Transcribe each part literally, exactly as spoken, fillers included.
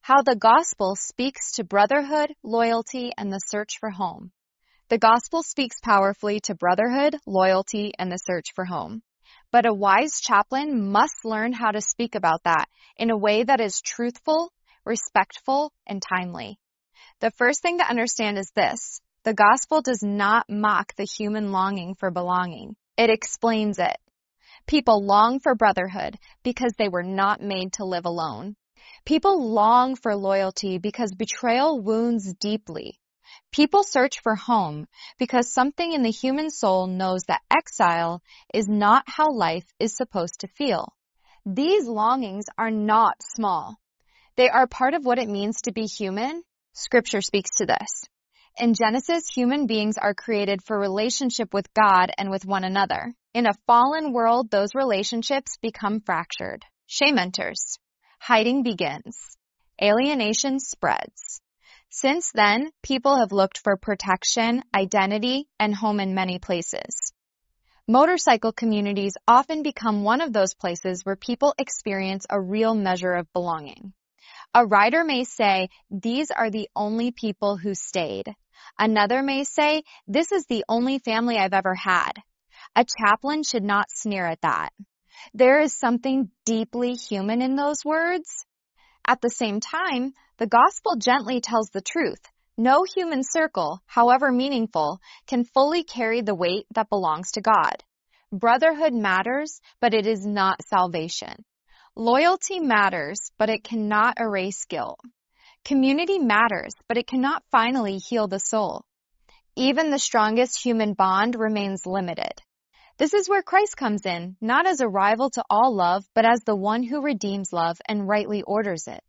How the gospel speaks to brotherhood, loyalty, and the search for home. The gospel speaks powerfully to brotherhood, loyalty, and the search for home. But a wise chaplain must learn how to speak about that in a way that is truthful, respectful, and timely. The first thing to understand is this: the gospel does not mock the human longing for belonging. It explains it. People long for brotherhood because they were not made to live alone. People long for loyalty because betrayal wounds deeply. People search for home because something in the human soul knows that exile is not how life is supposed to feel. These longings are not small. They are part of what it means to be human. Scripture speaks to this. In Genesis, human beings are created for relationship with God and with one another. In a fallen world, those relationships become fractured. Shame enters. Hiding begins. Alienation spreads. Since then, people have looked for protection, identity, and home in many places. Motorcycle communities often become one of those places where people experience a real measure of belonging. A rider may say, "These are the only people who stayed." Another may say, "This is the only family I've ever had." A chaplain should not sneer at that. There is something deeply human in those words. At the same time, the gospel gently tells the truth. No human circle, however meaningful, can fully carry the weight that belongs to God. Brotherhood matters, but it is not salvation. Loyalty matters, but it cannot erase guilt. Community matters, but it cannot finally heal the soul. Even the strongest human bond remains limited. This is where Christ comes in, not as a rival to all love, but as the one who redeems love and rightly orders it.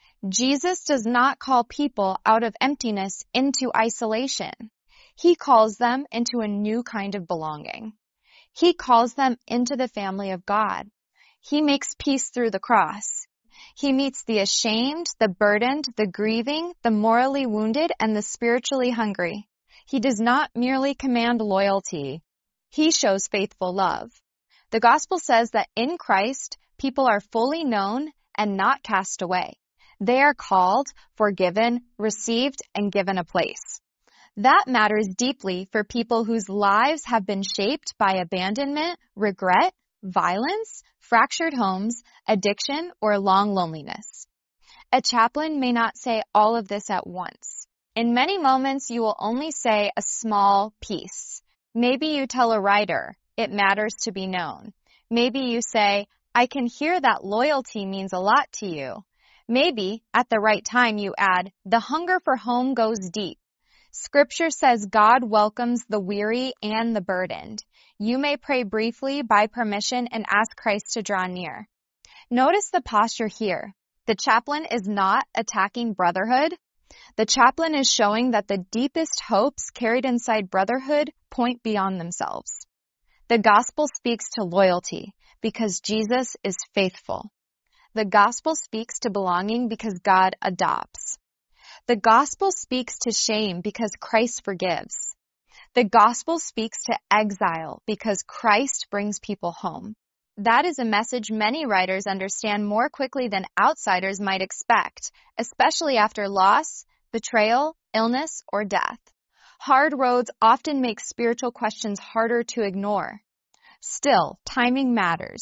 Jesus does not call people out of emptiness into isolation. He calls them into a new kind of belonging. He calls them into the family of God. He makes peace through the cross. He meets the ashamed, the burdened, the grieving, the morally wounded, and the spiritually hungry. He does not merely command loyalty. He shows faithful love. The gospel says that in Christ, people are fully known and not cast away. They are called, forgiven, received, and given a place. That matters deeply for people whose lives have been shaped by abandonment, regret, violence, fractured homes, addiction, or long loneliness. A chaplain may not say all of this at once. In many moments, you will only say a small piece. Maybe you tell a writer, "It matters to be known." Maybe you say, "I can hear that loyalty means a lot to you." Maybe, at the right time, you add, "The hunger for home goes deep." Scripture says God welcomes the weary and the burdened. You may pray briefly by permission and ask Christ to draw near. Notice the posture here. The chaplain is not attacking brotherhood. The chaplain is showing that the deepest hopes carried inside brotherhood point beyond themselves. The gospel speaks to loyalty because Jesus is faithful. The gospel speaks to belonging because God adopts. The gospel speaks to shame because Christ forgives. The gospel speaks to exile because Christ brings people home. That is a message many writers understand more quickly than outsiders might expect, especially after loss, betrayal, illness, or death. Hard roads often make spiritual questions harder to ignore. Still, timing matters.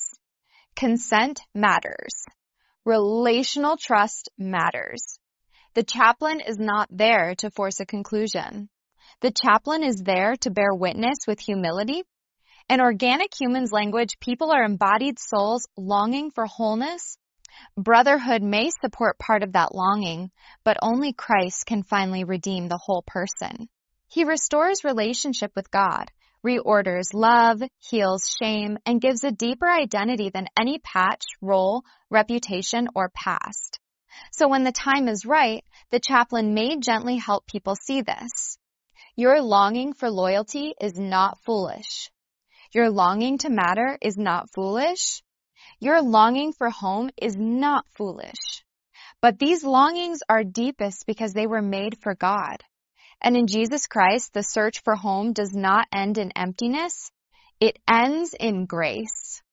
Consent matters. Relational trust matters. The chaplain is not there to force a conclusion. The chaplain is there to bear witness with humility. In organic human's language, people are embodied souls longing for wholeness. Brotherhood may support part of that longing, but only Christ can finally redeem the whole person. He restores relationship with God, reorders love, heals shame, and gives a deeper identity than any patch, role, reputation, or past. So when the time is right, the chaplain may gently help people see this. Your longing for loyalty is not foolish. Your longing to matter is not foolish. Your longing for home is not foolish. But these longings are deepest because they were made for God. And in Jesus Christ, the search for home does not end in emptiness. It ends in grace.